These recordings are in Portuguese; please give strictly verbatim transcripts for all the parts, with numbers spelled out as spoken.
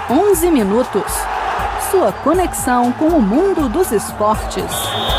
onze minutos. Sua conexão com o mundo dos esportes.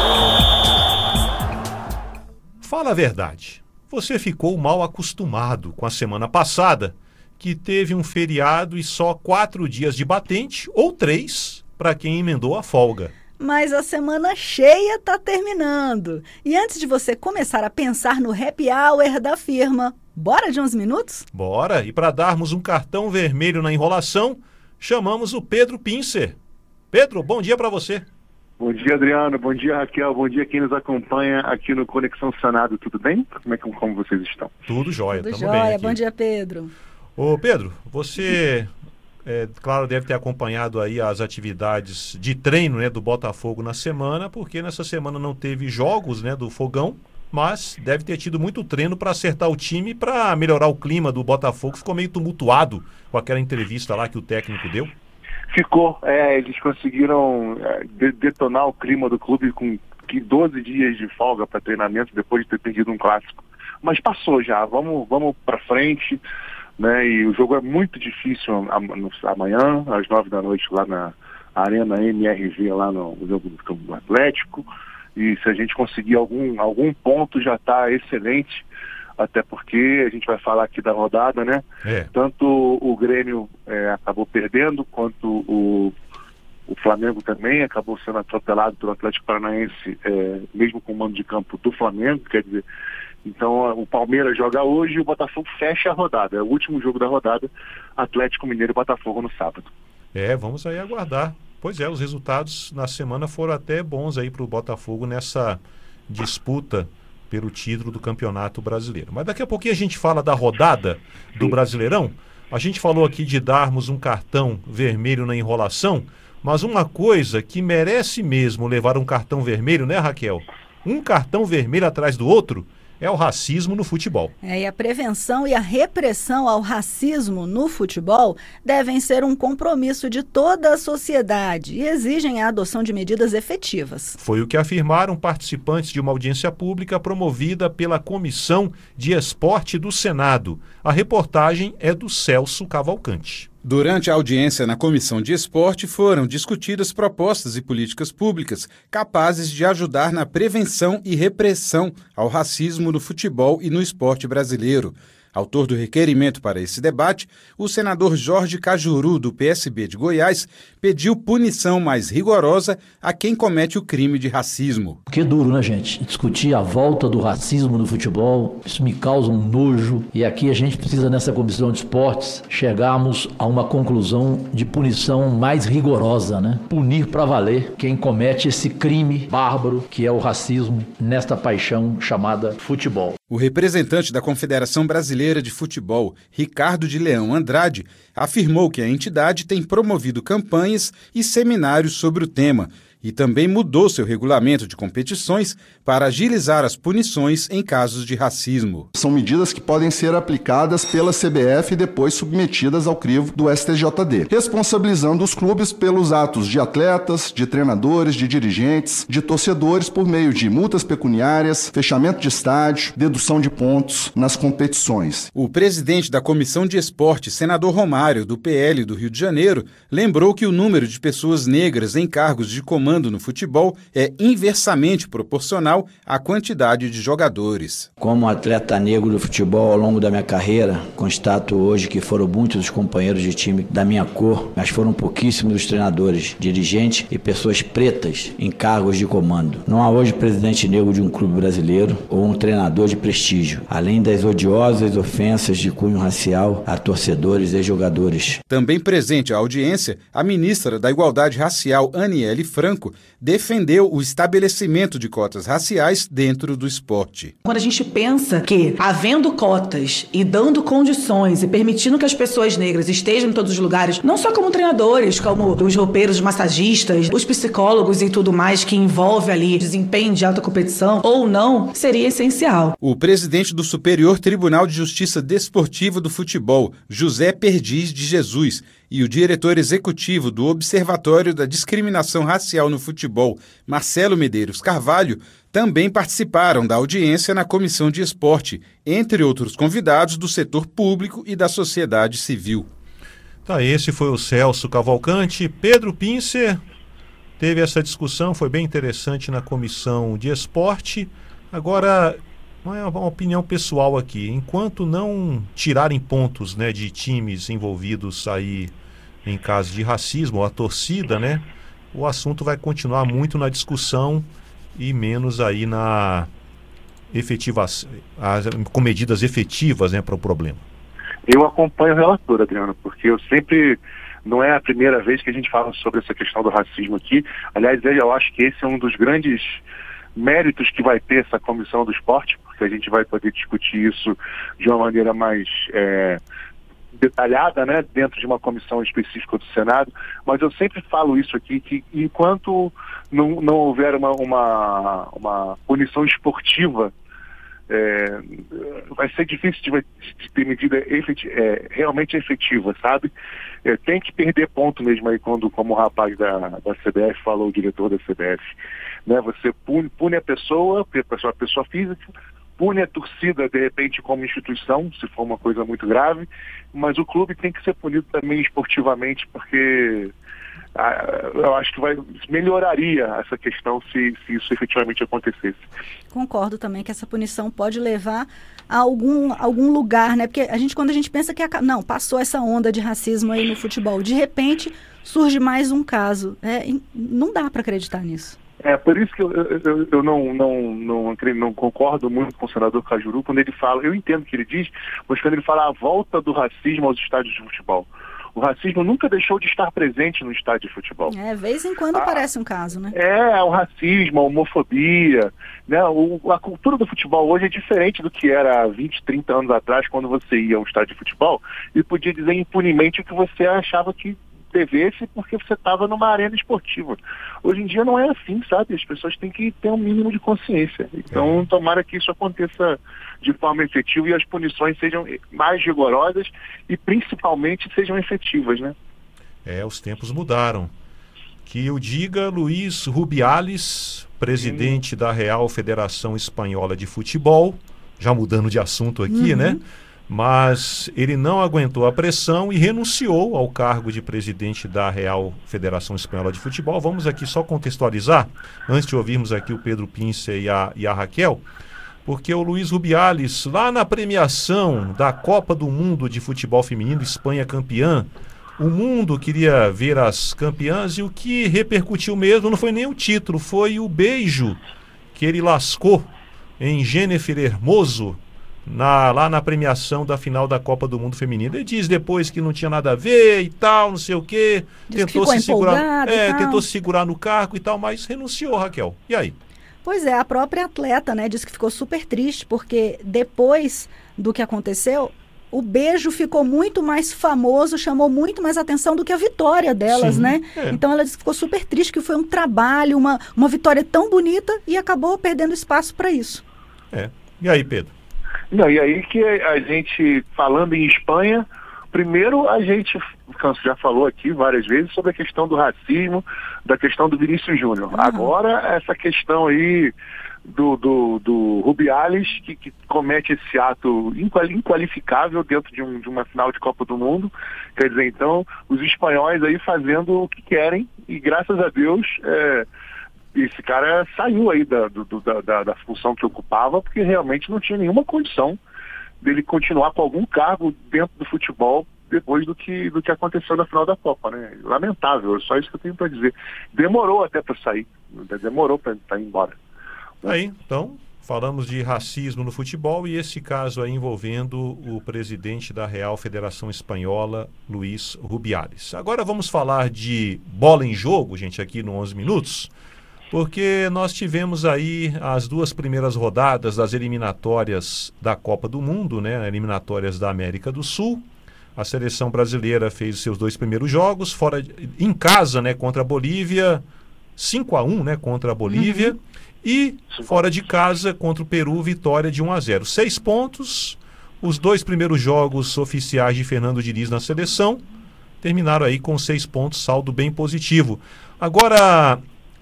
Fala a verdade. Você ficou mal acostumado com a semana passada, que teve um feriado e só quatro dias de batente, ou três, para quem emendou a folga. Mas a semana cheia tá terminando. E antes de você começar a pensar no happy hour da firma, bora de onze minutos? Bora! E para darmos um cartão vermelho na enrolação, chamamos o Pedro Pincer. Pedro, bom dia para você. Bom dia, Adriano. Bom dia, Raquel. Bom dia quem nos acompanha aqui no Conexão Senado. Tudo bem? Como é que como vocês estão? Tudo jóia. Tudo Tamo bem jóia. aqui. Bom dia, Pedro. Ô, Pedro, você, é, claro, deve ter acompanhado aí as atividades de treino, né, do Botafogo na semana, porque nessa semana não teve jogos, né, do Fogão, mas deve ter tido muito treino para acertar o time, para melhorar o clima do Botafogo. Ficou meio tumultuado com aquela entrevista lá que o técnico deu. Ficou, é, eles conseguiram é, de- detonar o clima do clube com que doze dias de folga para treinamento depois de ter perdido um clássico. Mas passou já, vamos, vamos para frente, né? E o jogo é muito difícil am- no- amanhã, às nove da noite, lá na Arena M R V, lá no, no jogo do campo do Atlético. E se a gente conseguir algum, algum ponto já está excelente. Até porque a gente vai falar aqui da rodada, né? É. Tanto o Grêmio é, acabou perdendo, quanto o, o Flamengo também acabou sendo atropelado pelo Atlético Paranaense, é, mesmo com o mando de campo do Flamengo, quer dizer, então o Palmeiras joga hoje e o Botafogo fecha a rodada. É o último jogo da rodada, Atlético Mineiro e Botafogo no sábado. É, vamos aí aguardar. Pois é, os resultados na semana foram até bons aí para o Botafogo nessa disputa pelo título do Campeonato Brasileiro. Mas daqui a pouquinho a gente fala da rodada do Brasileirão. A gente falou aqui de darmos um cartão vermelho na enrolação, mas uma coisa que merece mesmo levar um cartão vermelho, né, Raquel? Um cartão vermelho atrás do outro é o racismo no futebol. É, e a prevenção e a repressão ao racismo no futebol devem ser um compromisso de toda a sociedade e exigem a adoção de medidas efetivas. Foi o que afirmaram participantes de uma audiência pública promovida pela Comissão de Esporte do Senado. A reportagem é do Celso Cavalcante. Durante a audiência na Comissão de Esporte foram discutidas propostas e políticas públicas capazes de ajudar na prevenção e repressão ao racismo no futebol e no esporte brasileiro. Autor do requerimento para esse debate, o senador Jorge Cajuru, do P S B de Goiás, pediu punição mais rigorosa a quem comete o crime de racismo. Que duro, né, gente? Discutir a volta do racismo no futebol, isso me causa um nojo. E aqui a gente precisa, nessa comissão de esportes, chegarmos a uma conclusão de punição mais rigorosa, né? Punir pra valer quem comete esse crime bárbaro que é o racismo nesta paixão chamada futebol. O representante da Confederação Brasileira de Futebol, Ricardo de Leão Andrade, afirmou que a entidade tem promovido campanhas e seminários sobre o tema e também mudou seu regulamento de competições para agilizar as punições em casos de racismo. São medidas que podem ser aplicadas pela C B F e depois submetidas ao crivo do S T J D, responsabilizando os clubes pelos atos de atletas, de treinadores, de dirigentes, de torcedores por meio de multas pecuniárias, fechamento de estádio, dedução de pontos nas competições. O presidente da Comissão de Esporte, senador Romário, do P L do Rio de Janeiro, lembrou que o número de pessoas negras em cargos de comando no futebol é inversamente proporcional à quantidade de jogadores. Como atleta negro do futebol, ao longo da minha carreira, constato hoje que foram muitos os companheiros de time da minha cor, mas foram pouquíssimos os treinadores, dirigentes e pessoas pretas em cargos de comando. Não há hoje presidente negro de um clube brasileiro ou um treinador de prestígio, além das odiosas ofensas de cunho racial a torcedores e jogadores. Também presente à audiência, a ministra da Igualdade Racial, Aniele Franco, defendeu o estabelecimento de cotas raciais dentro do esporte. Quando a gente pensa que, havendo cotas e dando condições e permitindo que as pessoas negras estejam em todos os lugares, não só como treinadores, como os roupeiros, os massagistas, os psicólogos e tudo mais que envolve ali desempenho de alta competição ou não, seria essencial. O presidente do Superior Tribunal de Justiça Desportiva do Futebol, José Perdiz de Jesus, e o diretor executivo do Observatório da Discriminação Racial no Futebol, Marcelo Medeiros Carvalho, também participaram da audiência na Comissão de Esporte, entre outros convidados do setor público e da sociedade civil. Tá, esse foi o Celso Cavalcante. Pedro Pincer teve essa discussão, foi bem interessante na comissão de esporte. Agora, não é uma opinião pessoal aqui, enquanto não tirarem pontos, né, de times envolvidos aí em caso de racismo, a torcida, né, o assunto vai continuar muito na discussão e menos aí na efetivação, com medidas efetivas, né, para o problema. Eu acompanho o relator, Adriano, porque eu sempre, não é a primeira vez que a gente fala sobre essa questão do racismo aqui. Aliás, eu acho que esse é um dos grandes méritos que vai ter essa comissão do esporte, porque a gente vai poder discutir isso de uma maneira mais é, detalhada, né, dentro de uma comissão específica do Senado. Mas eu sempre falo isso aqui, que enquanto não, não houver uma, uma, uma punição esportiva, É, vai ser difícil de, de ter medida efetiva, é, realmente efetiva, sabe? É, tem que perder ponto mesmo aí, quando, como o rapaz da, da C B F falou, o diretor da C B F, né? Você pune, pune a pessoa, a pessoa, a pessoa física, pune a torcida, de repente, como instituição, se for uma coisa muito grave, mas o clube tem que ser punido também esportivamente, porque ah, eu acho que vai, melhoraria essa questão se, se isso efetivamente acontecesse. Concordo também que essa punição pode levar a algum, algum lugar, né? Porque a gente, quando a gente pensa que a, não, passou essa onda de racismo aí no futebol, de repente surge mais um caso. É, não dá para acreditar nisso. É, por isso que eu, eu, eu não, não, não, não concordo muito com o senador Cajuru quando ele fala, eu entendo o que ele diz, mas quando ele fala a volta do racismo aos estádios de futebol. O racismo nunca deixou de estar presente no estádio de futebol. É, vez em quando ah, aparece um caso, né? É, o racismo, a homofobia, né? O, a cultura do futebol hoje é diferente do que era há vinte, trinta anos atrás, quando você ia ao estádio de futebol e podia dizer impunemente o que você achava que devesse porque você estava numa arena esportiva. Hoje em dia não é assim, sabe? As pessoas têm que ter um mínimo de consciência. Então, tomara que isso aconteça de forma efetiva e as punições sejam mais rigorosas e principalmente sejam efetivas, né? É, os tempos mudaram. Que o diga Luiz Rubiales, presidente hum. da Real Federação Espanhola de Futebol, já mudando de assunto aqui, uhum. né? Mas ele não aguentou a pressão e renunciou ao cargo de presidente da Real Federação Espanhola de Futebol. Vamos aqui só contextualizar, antes de ouvirmos aqui o Pedro Pincer e a, e a Raquel, porque o Luiz Rubiales, lá na premiação da Copa do Mundo de Futebol Feminino, Espanha campeã, o mundo queria ver as campeãs e o que repercutiu mesmo não foi nem o título, foi o beijo que ele lascou em Jennifer Hermoso, Na, lá na premiação da final da Copa do Mundo Feminino. Ele diz depois que não tinha nada a ver e tal, não sei o quê. Diz tentou que se segurar, é, tal. tentou se segurar no cargo e tal, mas renunciou, Raquel. E aí? Pois é, a própria atleta, né, disse que ficou super triste, porque depois do que aconteceu, o beijo ficou muito mais famoso, chamou muito mais atenção do que a vitória delas, Sim, né? É. Então ela disse que ficou super triste, que foi um trabalho, uma, uma vitória tão bonita e acabou perdendo espaço para isso. É. E aí, Pedro? Não, e aí que a gente, falando em Espanha, primeiro a gente, já falou aqui várias vezes sobre a questão do racismo, da questão do Vinícius Júnior. Uhum. Agora, essa questão aí do, do, do Rubiales, que, que comete esse ato inqualificável dentro de, um, de uma final de Copa do Mundo. Quer dizer, então, os espanhóis aí fazendo o que querem e, graças a Deus, é, esse cara saiu aí da, do, da, da função que ocupava, porque realmente não tinha nenhuma condição dele continuar com algum cargo dentro do futebol depois do que, do que aconteceu na final da Copa, né? Lamentável, é só isso que eu tenho para dizer. Demorou até para sair, demorou para ir embora. Aí, então, falamos de racismo no futebol e esse caso aí envolvendo o presidente da Real Federação Espanhola, Luiz Rubiales. Agora vamos falar de bola em jogo, gente, aqui no onze minutos. Porque nós tivemos aí as duas primeiras rodadas das eliminatórias da Copa do Mundo, né? Eliminatórias da América do Sul. A seleção brasileira fez os seus dois primeiros jogos, fora em casa, né, contra a Bolívia, cinco a um, né, contra a Bolívia. Uhum. E fora de casa, contra o Peru, vitória de um a zero. Seis pontos, os dois primeiros jogos oficiais de Fernando Diniz na seleção terminaram aí com seis pontos, saldo bem positivo. Agora,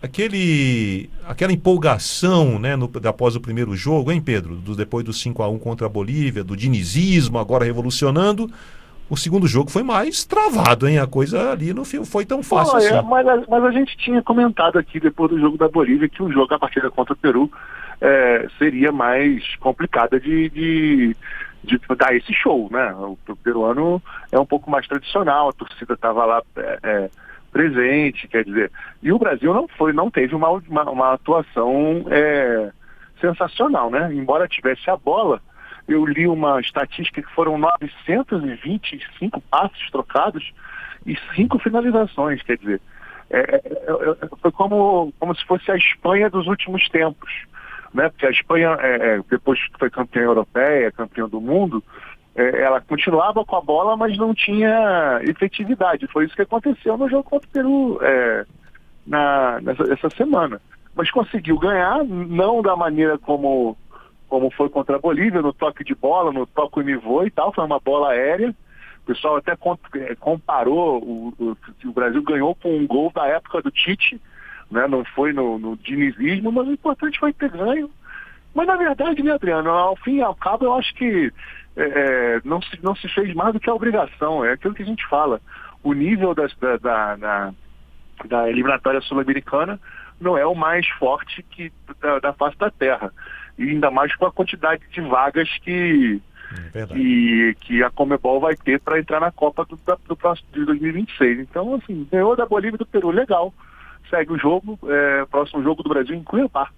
aquele, aquela empolgação, né, no, após o primeiro jogo, hein, Pedro? Do, depois do cinco a um contra a Bolívia, do dinizismo agora revolucionando, o segundo jogo foi mais travado, hein? A coisa ali não foi tão fácil Pô, assim. É, mas, a, mas a gente tinha comentado aqui depois do jogo da Bolívia que o jogo, a partida contra o Peru, é, seria mais complicada de, de, de dar esse show, né? O, o peruano é um pouco mais tradicional, a torcida estava lá é, é, presente, quer dizer, e o Brasil não foi, não teve uma, uma, uma atuação é, sensacional, né? Embora tivesse a bola, eu li uma estatística que foram novecentos e vinte e cinco passes trocados e cinco finalizações, quer dizer, é, é, é, foi como, como se fosse a Espanha dos últimos tempos, né? Porque a Espanha, é, é, depois que foi campeã europeia, campeã do mundo, é, ela continuava com a bola, mas não tinha efetividade. Foi isso que aconteceu no jogo contra o Peru é, na, nessa, essa semana. Mas conseguiu ganhar, não da maneira como... como foi contra a Bolívia, no toque de bola, no toque univô e tal, foi uma bola aérea. O pessoal até comparou, o, o, o Brasil ganhou com um gol da época do Tite, né? Não foi no, no dinizismo, mas o importante foi ter ganho. Mas na verdade, né, Adriano, ao fim e ao cabo, eu acho que é, não, se, não se fez mais do que a obrigação, é aquilo que a gente fala. O nível das, da, da, da, da eliminatória sul-americana não é o mais forte que, da, da face da terra. E ainda mais com a quantidade de vagas que, é que, que a Conmebol vai ter para entrar na Copa do, do próximo de dois mil e vinte e seis. Então, assim, ganhou da Bolívia e do Peru, legal. Segue o jogo, é, próximo jogo do Brasil em Cuiabá.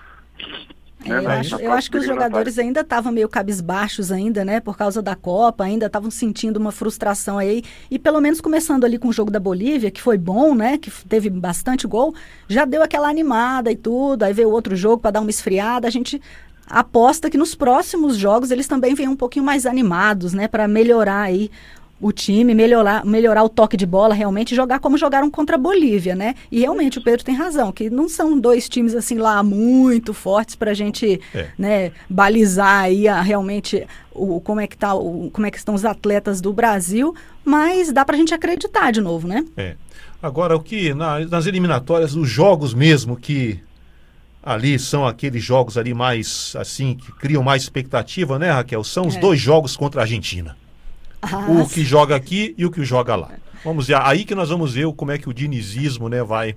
É, eu, na, acho, na eu acho que os jogadores ainda estavam meio cabisbaixos ainda, né, por causa da Copa, ainda estavam sentindo uma frustração aí, e pelo menos começando ali com o jogo da Bolívia, que foi bom, né, que teve bastante gol, já deu aquela animada e tudo, aí veio outro jogo para dar uma esfriada, a gente aposta que nos próximos jogos eles também venham um pouquinho mais animados, né, para melhorar aí o time, melhorar, melhorar o toque de bola, realmente jogar como jogaram contra a Bolívia, né? E realmente o Pedro tem razão, que não são dois times assim lá muito fortes para a gente é. né, balizar aí a, realmente o, como, é que tá, o, como é que estão os atletas do Brasil, mas dá para a gente acreditar de novo, né? É. Agora, o que na, nas eliminatórias, os jogos mesmo que ali são aqueles jogos ali mais, assim, que criam mais expectativa, né, Raquel? São os é. dois jogos contra a Argentina. Ah, o que joga aqui e o que joga lá. Vamos ver, aí que nós vamos ver como é que o dinizismo, né, vai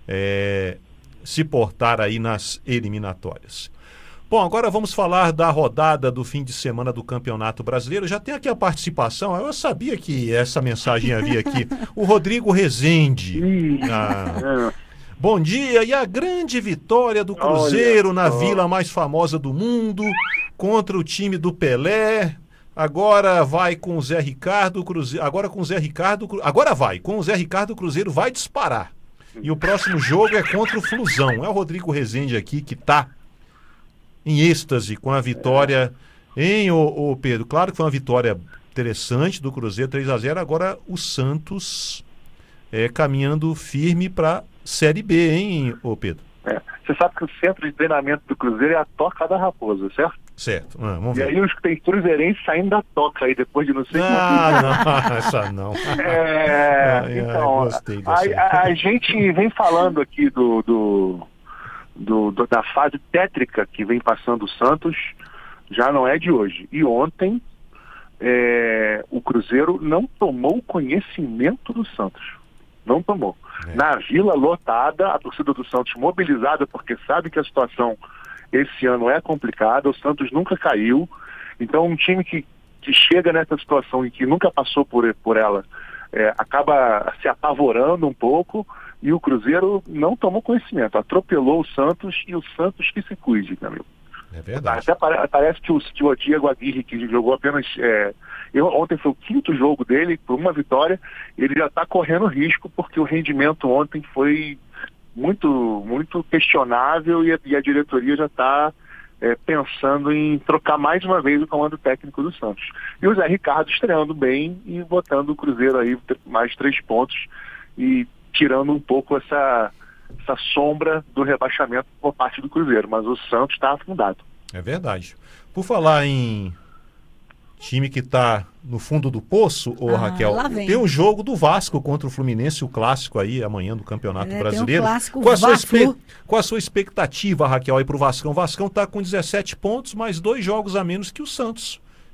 é, se portar aí nas eliminatórias. Bom, agora vamos falar da rodada do fim de semana do Campeonato Brasileiro. Já tem aqui a participação, eu sabia que essa mensagem havia aqui. O Rodrigo Rezende. Ah, bom dia, e a grande vitória do Cruzeiro na vila mais famosa do mundo contra o time do Pelé. Agora vai com o Zé Ricardo, Cruzeiro, agora com o Zé Ricardo, agora vai, com o Zé Ricardo o Cruzeiro vai disparar. E o próximo jogo é contra o Flusão. É o Rodrigo Rezende aqui que está em êxtase com a vitória, hein, ô, ô Pedro? Claro que foi uma vitória interessante do Cruzeiro, três a zero, agora o Santos é, caminhando firme para Série B, hein, ô Pedro? É. Você sabe que o centro de treinamento do Cruzeiro é a Toca da Raposa, certo? Certo, ah, vamos e ver. aí os tem cruzeirenses saindo da Toca aí, depois de não sei ah, não, essa não. É, ai, então, ai, a, a, a gente vem falando aqui do, do, do, do, da fase tétrica que vem passando o Santos, já não é de hoje. E ontem, é, o Cruzeiro não tomou conhecimento do Santos. Não tomou. É. Na Vila lotada, a torcida do Santos mobilizada, porque sabe que a situação esse ano é complicada, o Santos nunca caiu, então um time que, que chega nessa situação e que nunca passou por, por ela, é, acaba se apavorando um pouco, e o Cruzeiro não tomou conhecimento, atropelou o Santos, e o Santos que se cuide, meu amigo. É verdade. Até pare, parece que o, que o Diego Aguirre, que jogou apenas... É, eu, ontem foi o quinto jogo dele, por uma vitória, ele já está correndo risco, porque o rendimento ontem foi muito, muito questionável, e a, e a diretoria já está é, pensando em trocar mais uma vez o comando técnico do Santos. E o Zé Ricardo estreando bem e botando o Cruzeiro aí mais três pontos e tirando um pouco essa... essa sombra do rebaixamento por parte do Cruzeiro, mas o Santos está afundado. É verdade. Por falar em time que está no fundo do poço, ô ah, Raquel, tem um jogo do Vasco contra o Fluminense, o clássico aí amanhã do Campeonato é, Brasileiro. Tem um clássico qual, a sua espe... qual a sua expectativa, Raquel, aí pro Vascão? O Vascão está com dezessete pontos, mais dois jogos a menos que o Santos,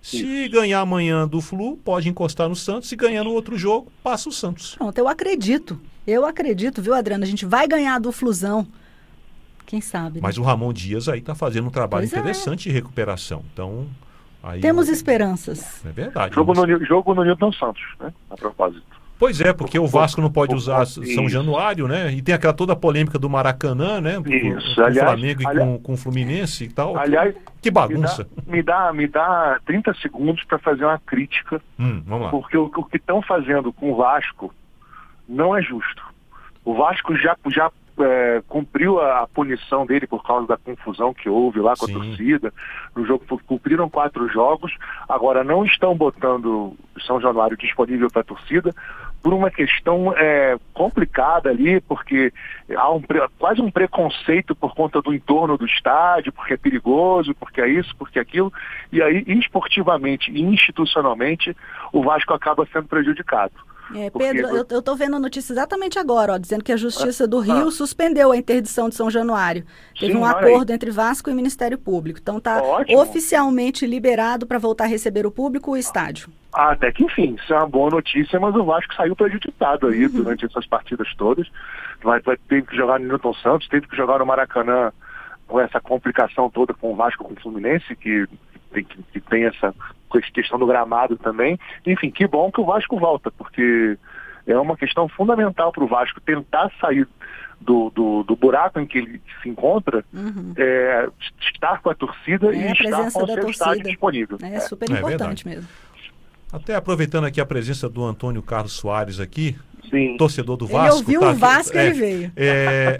Se ganhar amanhã do Flu, pode encostar no Santos. Se ganhar no outro jogo, passa o Santos. Pronto, eu acredito. Eu acredito, viu, Adriano? A gente vai ganhar do Flusão. Quem sabe? Né? Mas o Ramon Dias aí está fazendo um trabalho Pois interessante é. de recuperação. Então, aí temos eu... esperanças. É verdade. Jogo mas... no, jogo no Newton Santos, né? A propósito. Pois é, porque o Vasco não pode o, usar o, São isso. Januário, né? E tem aquela toda a polêmica do Maracanã, né? Com, Isso. com o Aliás, Flamengo e aliás, com, com o Fluminense e tal. Aliás, que bagunça. Me dá, me dá, me dá trinta segundos para fazer uma crítica. Hum, vamos lá. Porque o, o que estão fazendo com o Vasco não é justo. O Vasco já, já é, cumpriu a, a punição dele por causa da confusão que houve lá com Sim. a torcida. No jogo cumpriram quatro jogos. Agora não estão botando o São Januário disponível para a torcida por uma questão é, complicada ali, porque há um, quase um preconceito por conta do entorno do estádio, porque é perigoso, porque é isso, porque é aquilo. E aí, esportivamente e institucionalmente, o Vasco acaba sendo prejudicado. É, Pedro, Porque... eu estou vendo a notícia exatamente agora, ó, dizendo que a Justiça do Rio ah. suspendeu a interdição de São Januário. Teve Sim, um acordo aí. entre Vasco e Ministério Público. Então está oficialmente liberado para voltar a receber o público o estádio. Ah, até que enfim, isso é uma boa notícia, mas o Vasco saiu prejudicado aí uhum. durante essas partidas todas. Vai, vai ter que jogar no Newton Santos, teve que jogar no Maracanã com essa complicação toda com o Vasco, com o Fluminense, que tem, que, que tem essa questão do gramado também. Enfim, que bom que o Vasco volta, porque é uma questão fundamental para o Vasco tentar sair do, do, do buraco em que ele se encontra, uhum. é, estar com a torcida é, e a estar com o seu estádio disponível. É, é super importante é mesmo. Até aproveitando aqui a presença do Antônio Carlos Soares aqui, Sim. torcedor do ele Vasco. Ele ouviu tá o Vasco e é, ele veio. É,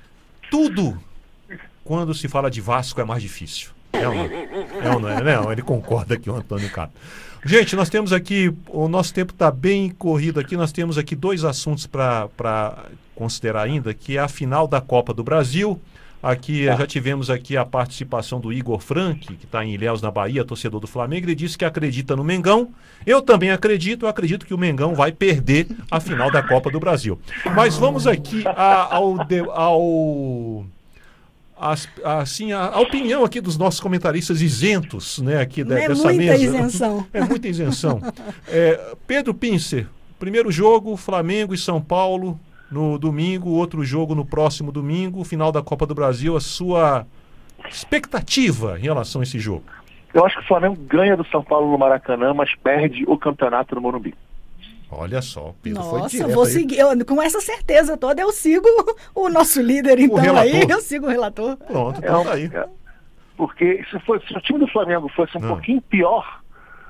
tudo, quando se fala de Vasco, é mais difícil. É ou não? É ou não é? Não, ele concorda aqui, o Antônio Carlos. Gente, nós temos aqui, o nosso tempo está bem corrido aqui, nós temos aqui dois assuntos para considerar ainda, que é a final da Copa do Brasil. Aqui tá. já tivemos aqui a participação do Igor Frank, que está em Ilhéus, na Bahia, torcedor do Flamengo. Ele disse que acredita no Mengão. Eu também acredito, eu acredito que o Mengão vai perder a final da Copa do Brasil. Mas vamos aqui a, ao... ao As, assim, a, a opinião aqui dos nossos comentaristas isentos, né, aqui de, é dessa muita mesa. Isenção. É muita isenção. É, Pedro Pincer, primeiro jogo, Flamengo e São Paulo no domingo, outro jogo no próximo domingo, final da Copa do Brasil, a sua expectativa em relação a esse jogo? Eu acho que o Flamengo ganha do São Paulo no Maracanã, mas perde o campeonato no Morumbi. Olha só, Pedro Nossa, foi direto vou aí. seguir, eu, com essa certeza toda, eu sigo o nosso líder, então aí eu sigo o relator. Pronto, então tá aí. É, porque se, fosse, se o time do Flamengo fosse um Não. pouquinho pior,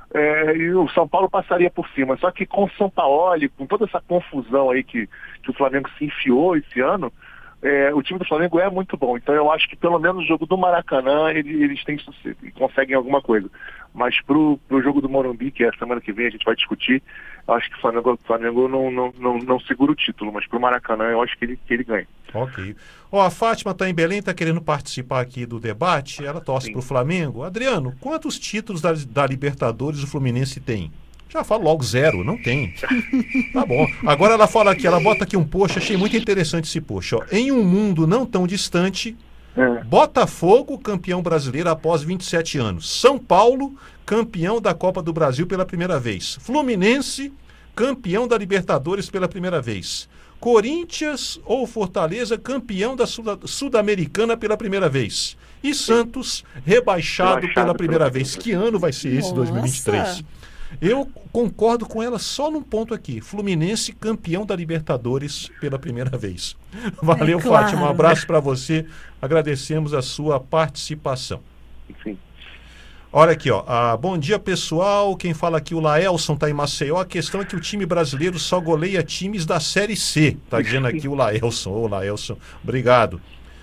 é, e o São Paulo passaria por cima. Só que com o São Paulo, com toda essa confusão aí que, que o Flamengo se enfiou esse ano, é, o time do Flamengo é muito bom. Então eu acho que pelo menos o jogo do Maracanã eles, eles têm sucesso e conseguem alguma coisa. Mas pro, pro jogo do Morumbi, que é a semana que vem a gente vai discutir, eu acho que o Flamengo, o Flamengo não, não, não, não segura o título, mas pro Maracanã eu acho que ele, que ele ganha. Ok. Ó, a Fátima está em Belém, está querendo participar aqui do debate, ela torce para o Flamengo. Adriano, quantos títulos da, da Libertadores o Fluminense tem? Já falo logo zero, não tem. Tá bom. Agora ela fala aqui, ela bota aqui um post, achei muito interessante esse post. Ó. Em um mundo não tão distante, é. Botafogo, campeão brasileiro após vinte e sete anos. São Paulo, campeão da Copa do Brasil pela primeira vez. Fluminense, campeão da Libertadores pela primeira vez. Corinthians ou Fortaleza, campeão da Sul-Americana pela primeira vez. E Santos, rebaixado, rebaixado pela primeira pela vez. Que ano vai ser esse, Nossa. dois mil e vinte e três? Eu concordo com ela só num ponto aqui. Fluminense, campeão da Libertadores pela primeira vez. Valeu, é claro. Fátima. Um abraço para você. Agradecemos a sua participação. Sim. Olha aqui, ó. Ah, bom dia, pessoal. Quem fala aqui, o Laelson está em Maceió. A questão é que o time brasileiro só goleia times da Série C. Está dizendo aqui o Laelson. Ô, Laelson, obrigado.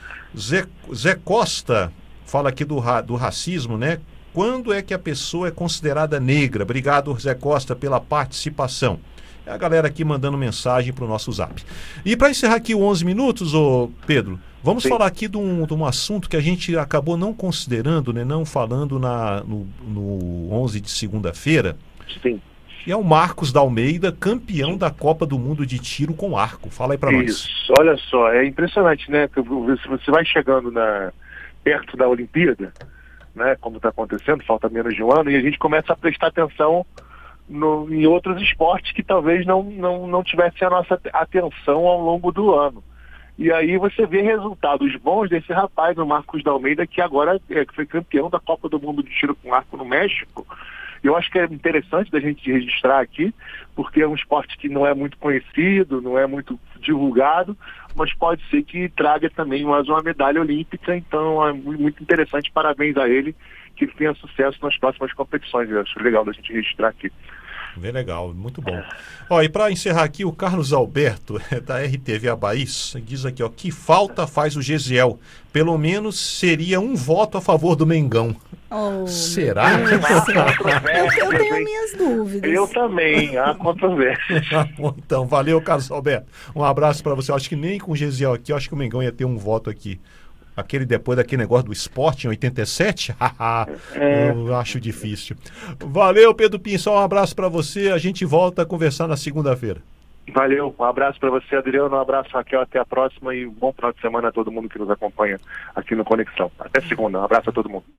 Zé, Zé Costa fala aqui do, ra, do racismo, né? Quando é que a pessoa é considerada negra? Obrigado, Zé Costa, pela participação. É a galera aqui mandando mensagem para o nosso zap. E para encerrar aqui o onze minutos, ô Pedro, vamos Sim. falar aqui de um, de um assunto que a gente acabou não considerando, né, não falando na, no, no onze de segunda-feira. Sim. E é o Marcos da Almeida, campeão Sim. da Copa do Mundo de tiro com arco. Fala aí para nós. Isso, olha só, é impressionante, né? Você vai chegando na, perto da Olimpíada, né, como está acontecendo, falta menos de um ano, e a gente começa a prestar atenção no, em outros esportes que talvez não, não, não tivessem a nossa atenção ao longo do ano. E aí você vê resultados bons desse rapaz, o Marcos da Almeida, que agora é, foi campeão da Copa do Mundo de Tiro com Arco no México. Eu acho que é interessante da gente registrar aqui, porque é um esporte que não é muito conhecido, não é muito divulgado, mas pode ser que traga também mais uma medalha olímpica, então é muito interessante, parabéns a ele, que tenha sucesso nas próximas competições. Eu acho legal da gente registrar aqui. Bem legal, muito bom. Ó, e para encerrar aqui, o Carlos Alberto, da R T V Abaís, diz aqui, ó, que falta faz o Gesiel? Pelo menos seria um voto a favor do Mengão. Oh, será? Eu, eu tenho minhas dúvidas. Eu também, há controvérsia. Então, valeu, Carlos Alberto. Um abraço para você. Eu acho que nem com o Gesiel aqui, eu acho que o Mengão ia ter um voto aqui. Aquele depois daquele negócio do esporte em oitenta e sete, é. Eu acho difícil. Valeu, Pedro Pinson, um abraço para você. A gente volta a conversar na segunda-feira. Valeu, um abraço para você, Adriano, um abraço, Raquel, até a próxima e um bom final de semana a todo mundo que nos acompanha aqui no Conexão. Até segunda, um abraço a todo mundo.